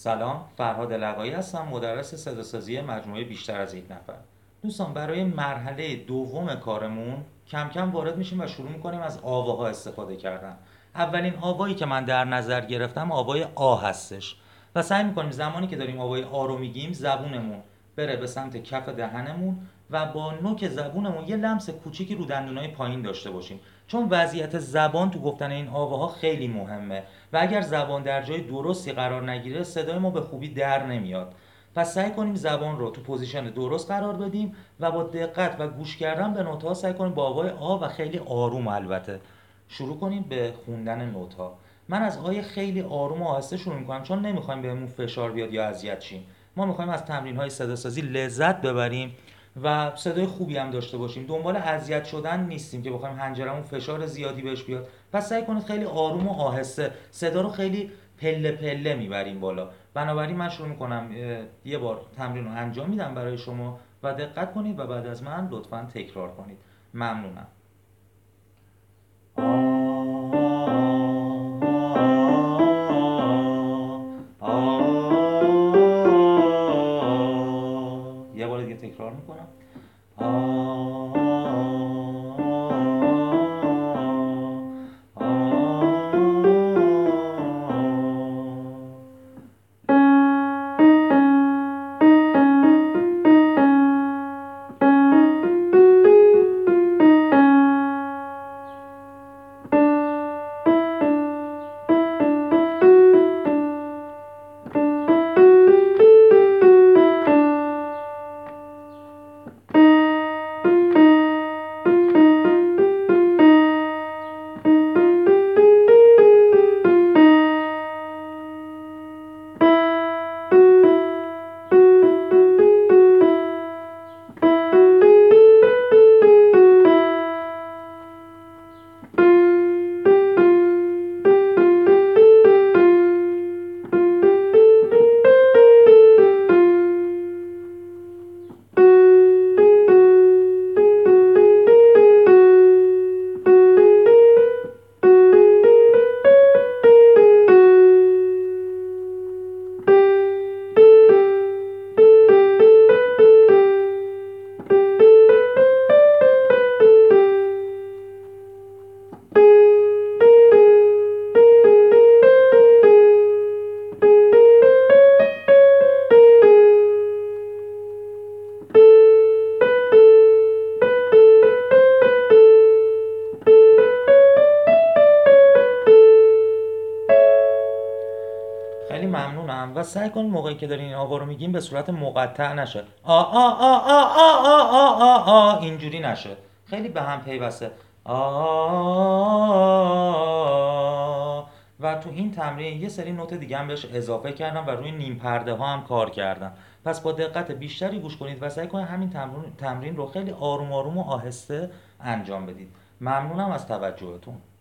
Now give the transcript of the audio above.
سلام، فرهاد لقایی هستم، مدرس صداسازی مجموعه بیشتر از یک نفر. دوستان، برای مرحله دوم کارمون کم کم وارد میشیم و شروع میکنیم از آواها استفاده کردن. اولین آوایی که من در نظر گرفتم آوای آ هستش و سعی میکنیم زمانی که داریم آوای آ رو میگیم زبونمون بره به سمت کف دهنمون و با نوک زبونمون یه لمس کوچیکی رو دندونای پایین داشته باشیم، چون وضعیت زبان تو گفتن این آواها خیلی مهمه و اگر زبان در جای درستی قرار نگیره صدای ما به خوبی در نمیاد. پس سعی کنیم زبان رو تو پوزیشن درست قرار بدیم و با دقت و گوش کردن به نوت‌ها سعی کنیم با آوای آ و خیلی آروم البته شروع کنیم به خوندن نوت‌ها. من از آی خیلی آروم و آهسته شروع می‌کنم چون نمی‌خوایم بهمون فشار بیاد یا اذیت شیم. ما می‌خوایم از تمرین‌های صداسازی لذت ببریم و صدای خوبی هم داشته باشیم. دنبال اذیت شدن نیستیم که بخوایم حنجرمون فشار زیادی بهش بیاد. پس سعی کنید خیلی آروم و آهسته صدا رو خیلی پله پله میبریم بالا. بنابراین من شروع میکنم یه بار تمرین رو انجام میدم برای شما و دقت کنید و بعد از من لطفا تکرار کنید. ممنونم. یه بار دیگه تکرار میکنم. خیلی ممنونم و سعی کنید موقعی که دارین این آوا رو میگیم به صورت مقطع نشه. آ آ آ آ آ آ آ آ آ اینجوری نشه. خیلی به هم پیوسته. و تو این تمرین یه سری نوت دیگه هم بهش اضافه کردم و روی نیم پرده ها هم کار کردم. پس با دقت بیشتری گوش کنید و سعی کنید همین تمرین رو خیلی آروم آروم و آهسته انجام بدید. ممنونم از توجهتون.